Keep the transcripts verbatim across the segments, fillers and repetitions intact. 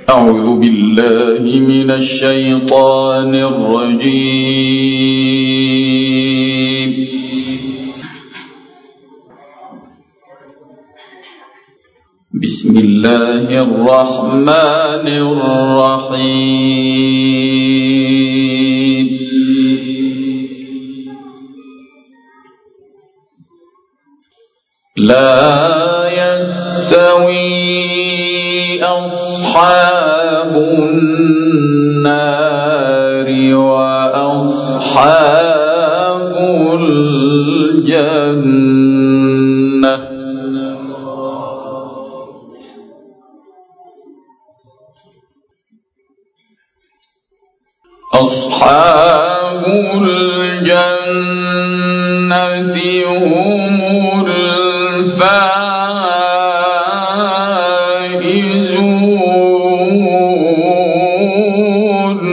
أعوذ بالله من الشيطان الرجيم. بسم الله الرحمن الرحيم. لا يستوي أصحاب النار وأصحاب الجنة. أصحاب الجنة هم الفائزون.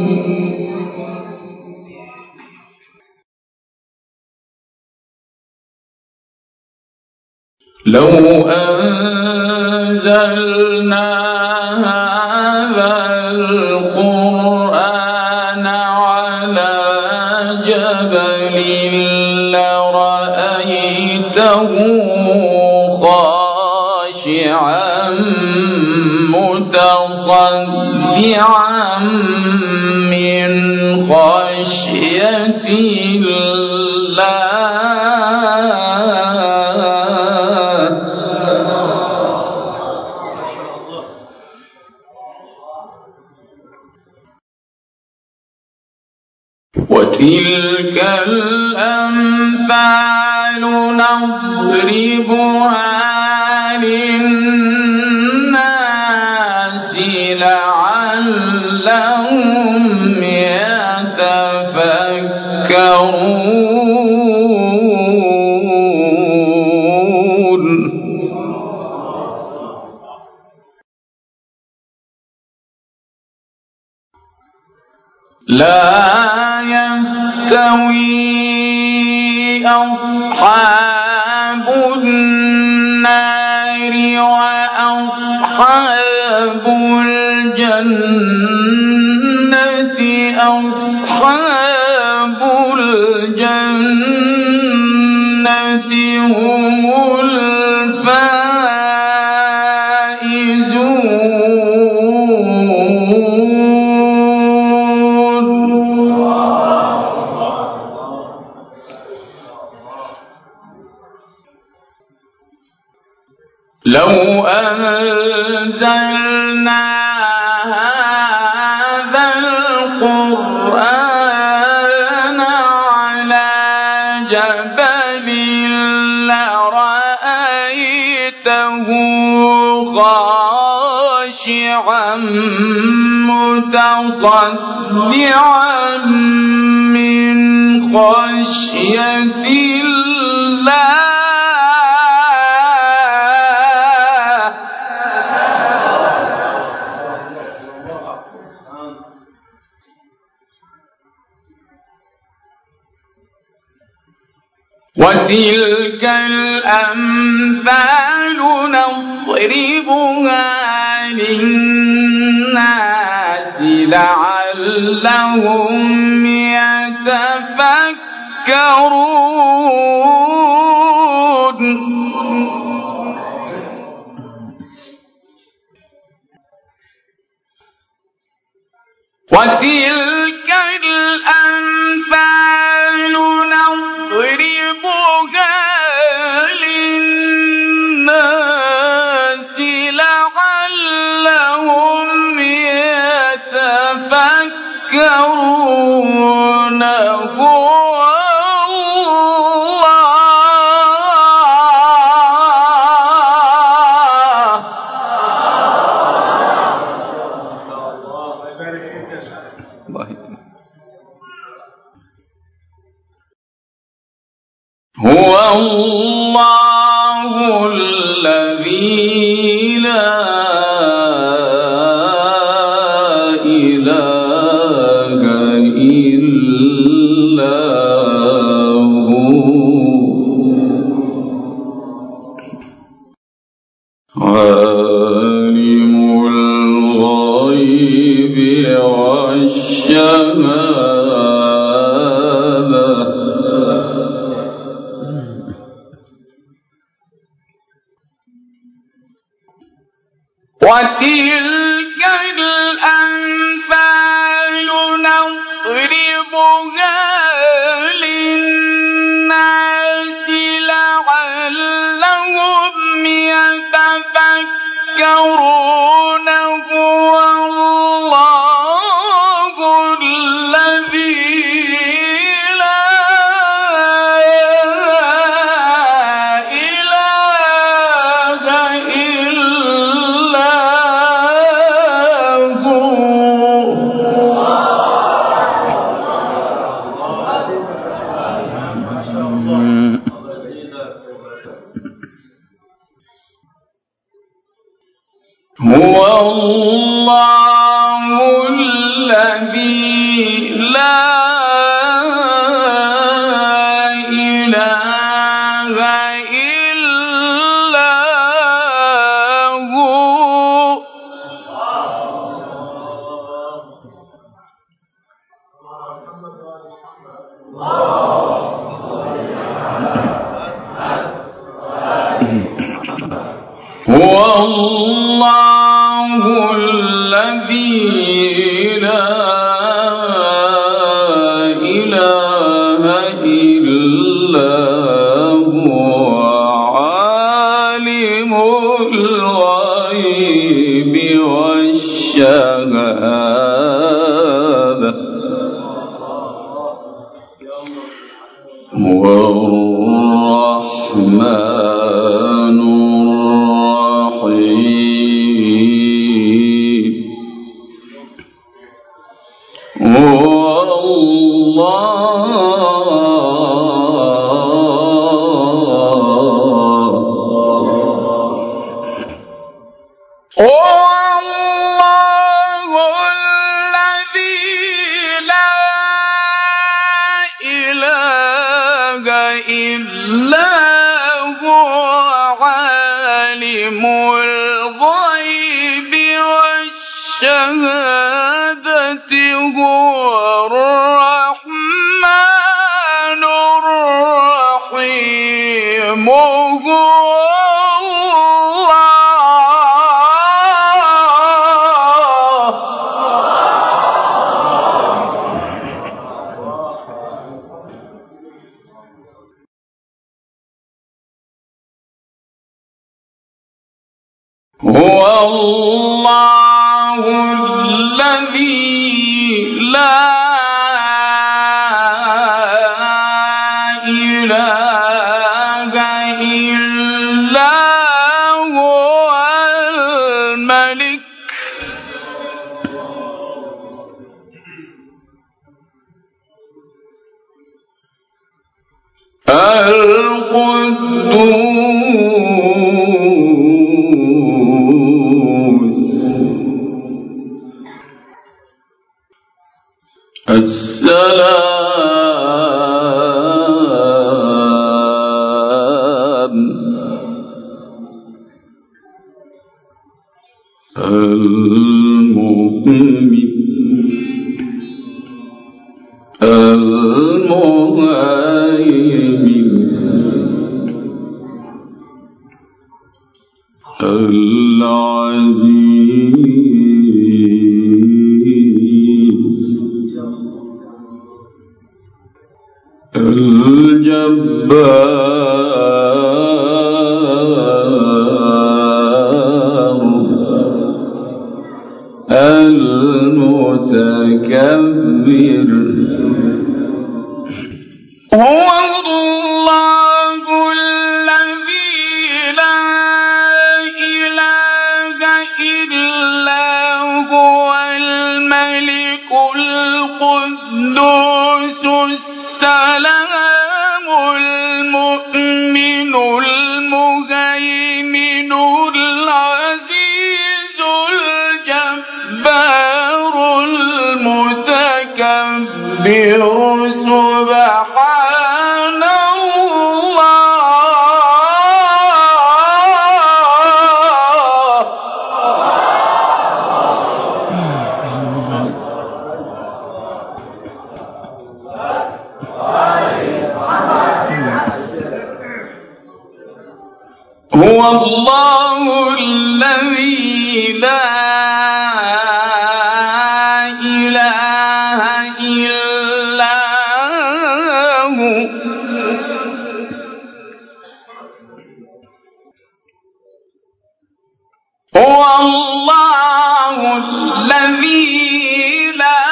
لو أنزلنا هذا القرآن على جبل لرأيته خاشعا متصدعا من خشية الله. وتلك الأمثال نضربها للناس لعلهم يتفكرون. لا يستوي أصحاب النار وأصحاب الجنة. أصحاب الجنة هم لو أنزلنا هذا القرآن على جبل لرأيته خاشعا متصدعا من خشية الله. وتلك الأمثال نضربها للناس لعلهم يتفكرون. وتلك الأمثال نضربها للناس لعلهم يتفكرون. هو الله الذي لا إله إلا هو عالم الغيب وتلك الأمثال نضربها للناس لعلهم يتفكرون هو الله الذي لا إله إلا هو. هو الله الذي لا إله إلا هو. هو الله الذي لا إله إلا هو عالم الغيب والشهادة هو الرحمن الرحيم. هو الله الذي لا إله إلا هو عالم الغيب والشهادة هو الرحمن الرحيم. هو هو الله الذي لا إله إلا هو الملك القدوس السلام المؤمن المهيمن العزيز الجبار المتكبر. هو الله الذي لا إله إلا هو الملك القدوس السلام المؤمن المهيمن العزيز الجبار المتكبر. سبحان الله. هو الله الذي لا إله إلا هو هو الله الذي لا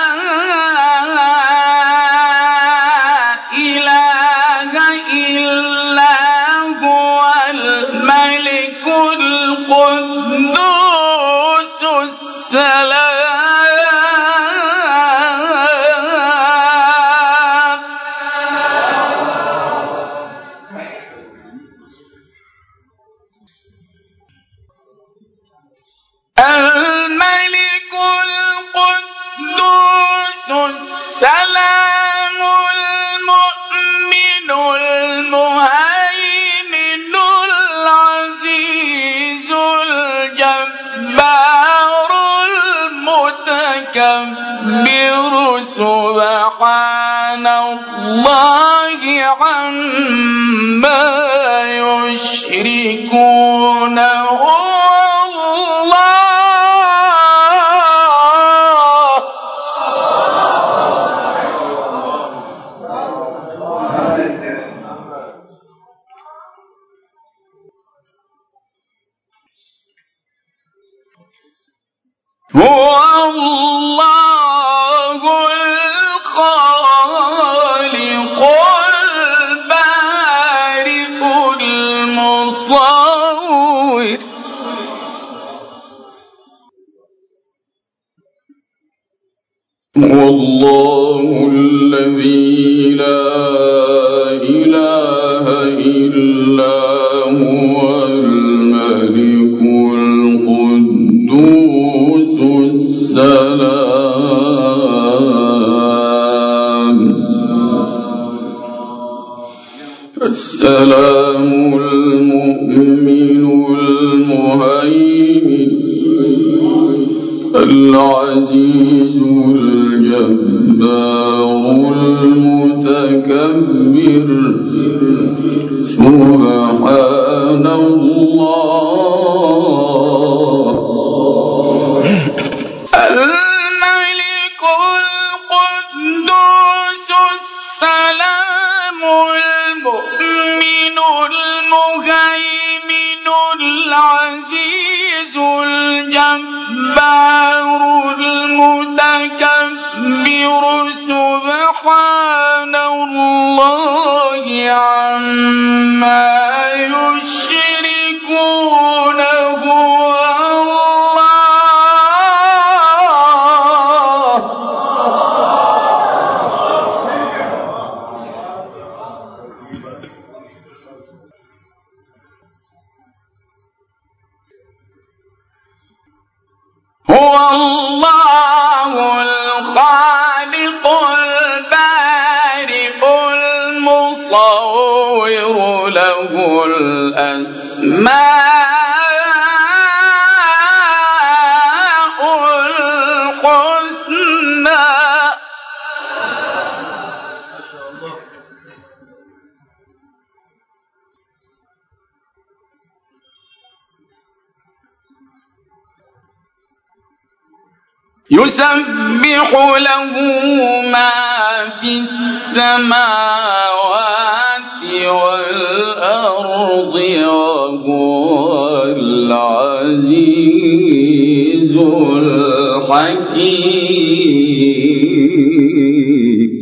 إله إلا هو الملك القدوس السلام الملك القدوس السلام المؤمن المهيمن العزيز الجبار المتكبر سبحان الله عما يشركون هو هو الله الخالق البارئ المصور هو الله الذي لا إله إلا هو الملك القدوس السلام السلام المؤمن المهيمن العزيز الجبار المتكبر سبحان الله الملك القدوس السلام المؤمن المهيمن العزيز الجبار المتكبر سبحان الله عما يشركون هو هو الله الخالق البارئ المصور له الأسماء الحسنى يسبح له ما في السماوات والأرض وهو العزيز الحكيم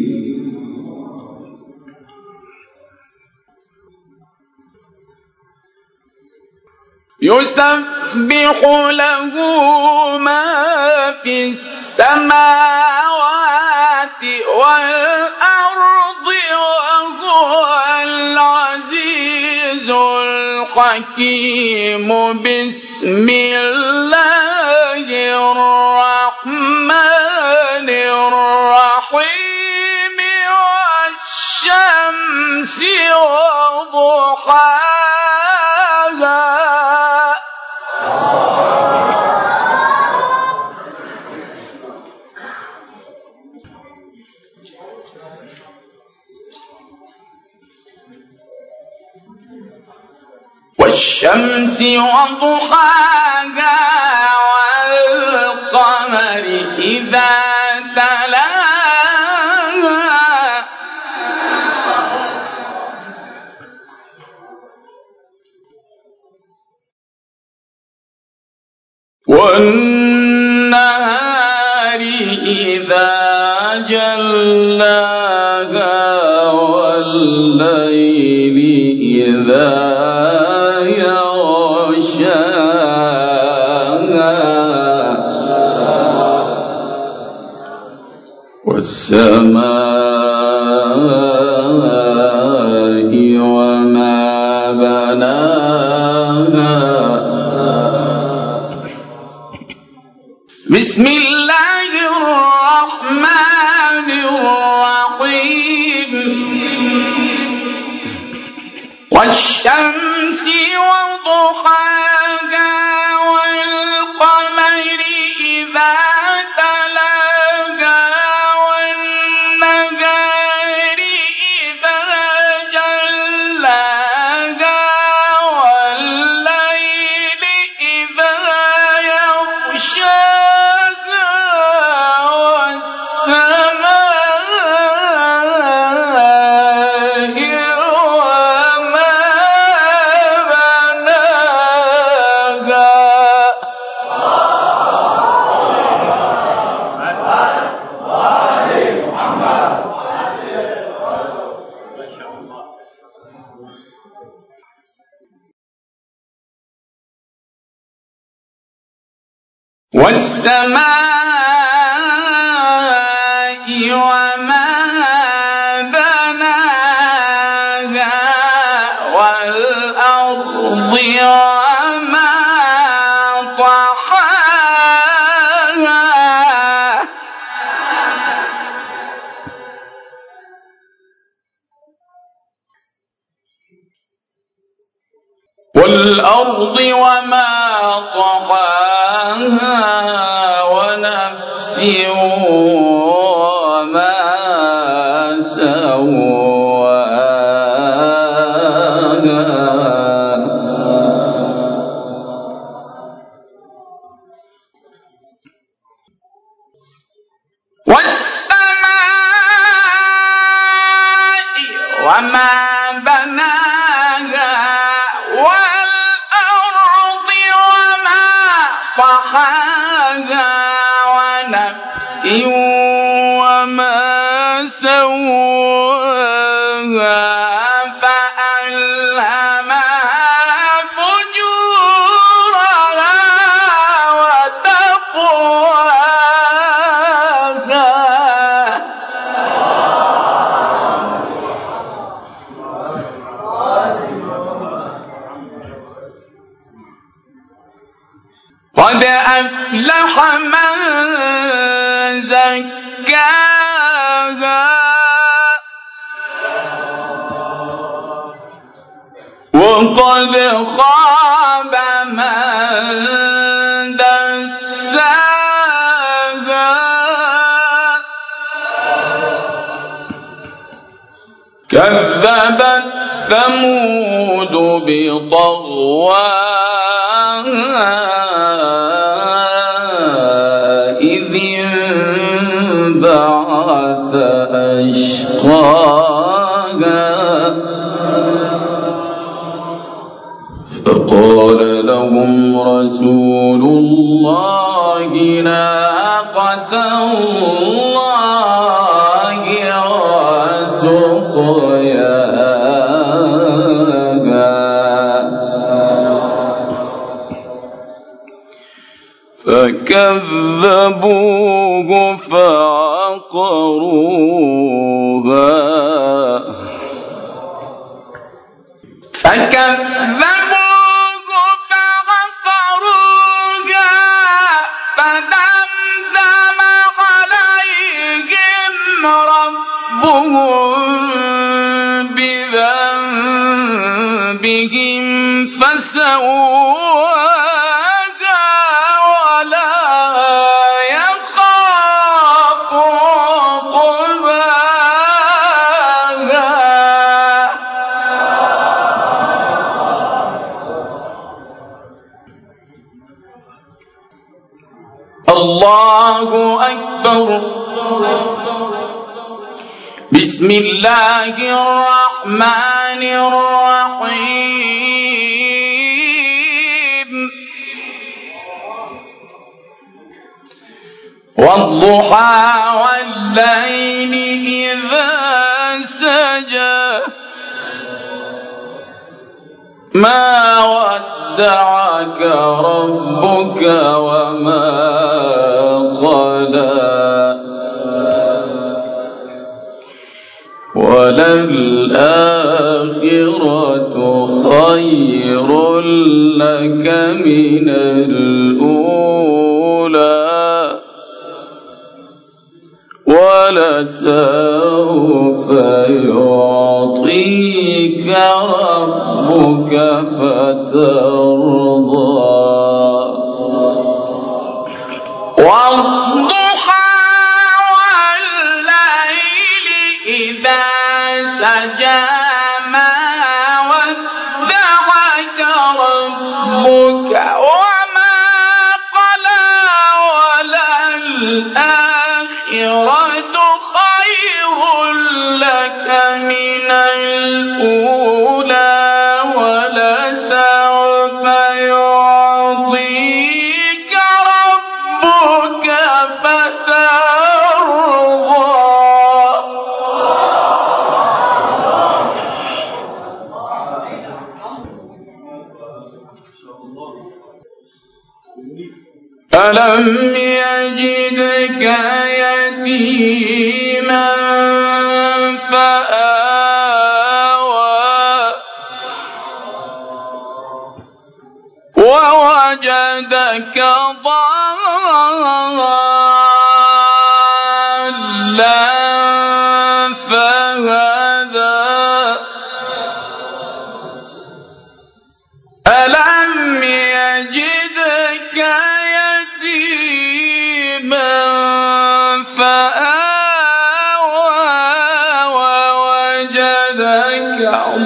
يسبح له ما في السماوات والأرض وهو العزيز الحكيم بسم الله الرحمن الرحيم والشمس وضحاها والشمس والشمس وضحاها والقمر إذا تلاها والنهار إذا جلاها والليل إذا يغشاها والسماء وما بناها. بسم الله الرحمن الرحيم. والشمس وضحاها والقمر إذا تلاها والنهار إذا جلاها والليل إذا يغشاها والسماء وما والسماء وما بناها والأرض وما طحاها والأرض وما طحاها ونفس وما سواها والسماء وما بناها والأرض وما طحاها ونفس وما سواها فألهمها فجورها وتقواها قد أفلح من زكاها وقد خاب من دساها كذبت ثمود بطغواها إذ انبعث أشقاها فقال لهم رسول الله ناقة الله وسقياها فكذبوه فعقروها فكذبوه فعقروها فدمدم عليهم ربهم بذنبهم فسواها الله أكبر. بسم الله الرحمن الرحيم. والضحى والليل إذا سجى ما ودعك ربك وما قلى وللآخرة خير لك من الأولى ولسوف يعطيك ربك فترضى. والضحى والليل إذا سجى ما ودعك ربك وما قلى وللآخرة خير لك من الأولى ولسوف يعطيك ربك فترضى. ألم يجدك يتيما فآوى ووجدك ضالا فهدى. ألم يجدك يتيما فآوى ووجدك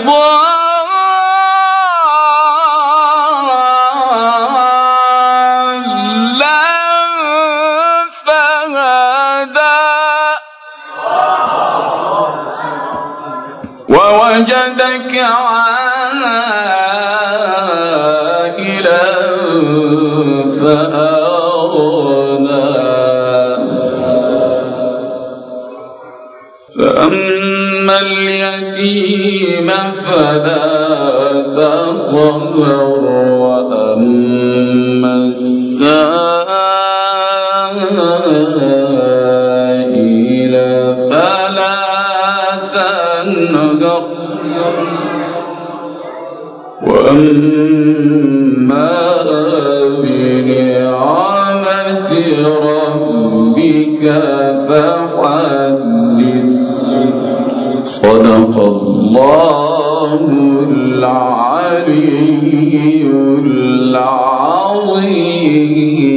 ضالا فهدى ووجدك عائلا فأغنى. فأما اليتيم فلا تقهر وأما السائل فلا تنهر وأما بنعمة ربك فحدث. صدق الله العلي العظيم.